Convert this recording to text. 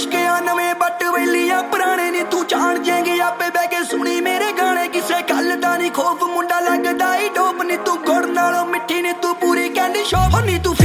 ਇਸ਼ਕਿਆ ਨਵੇਂ ਬੱਟ ਵੈਲੀਆਂ ਪੁਰਾਣੇ ਨੀ ਤੂੰ ਜਾਣ ਜਾਏਂਗੀ ਆਪੇ ਬਹਿ ਕੇ ਸੁਣੀ ਮੇਰੇ ਗਾਣੇ ਕਿਸੇ ਗੱਲ ਦਾ ਨੀ ਖੋਫ ਮੁੰਡਾ ਲੱਗਦਾ ਈ ਡੋਪ ਨੀ ਤੂੰ ਗੁੜ ਨਾਲੋਂ ਮਿੱਠੀ ਨੀ ਤੂੰ ਪੂਰੀ ਕੈਂਡੀ ਸ਼ੋਪ ਨੀ ਤੂੰ